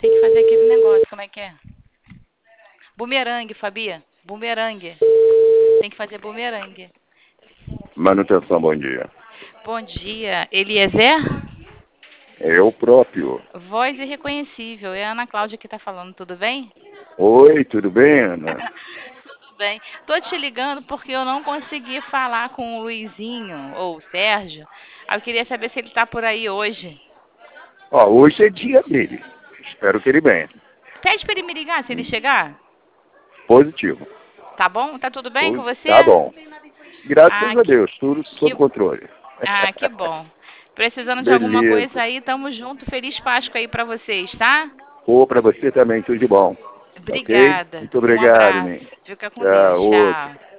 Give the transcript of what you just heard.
Tem que fazer aquele negócio, como é que é? Bumerangue, Fabia. Bumerangue. Tem que fazer bumerangue. Manutenção, bom dia. Bom dia, Eliezer? É eu próprio. Voz irreconhecível. É a Ana Cláudia que tá falando, tudo bem? Oi, tudo bem, Ana? Tudo bem. Tô te ligando porque eu não consegui falar com o Luizinho ou o Sérgio. Aí eu queria saber se ele tá por aí hoje. Ó, hoje é dia dele. Espero que ele venha. Pede pra ele me ligar se ele chegar. Positivo. Tá bom? Tá tudo bem com você? Tá bom. Ah, Graças a Deus, tudo sob que, controle. que bom. Precisando de alguma Beleza. coisa aí, tamo junto. Feliz Páscoa aí pra vocês, tá? Pô, pra você também, tudo de bom. Ok? Obrigada. Muito Um obrigado, abraço. menino. Fica com Deus. Tchau, outro. Tchau.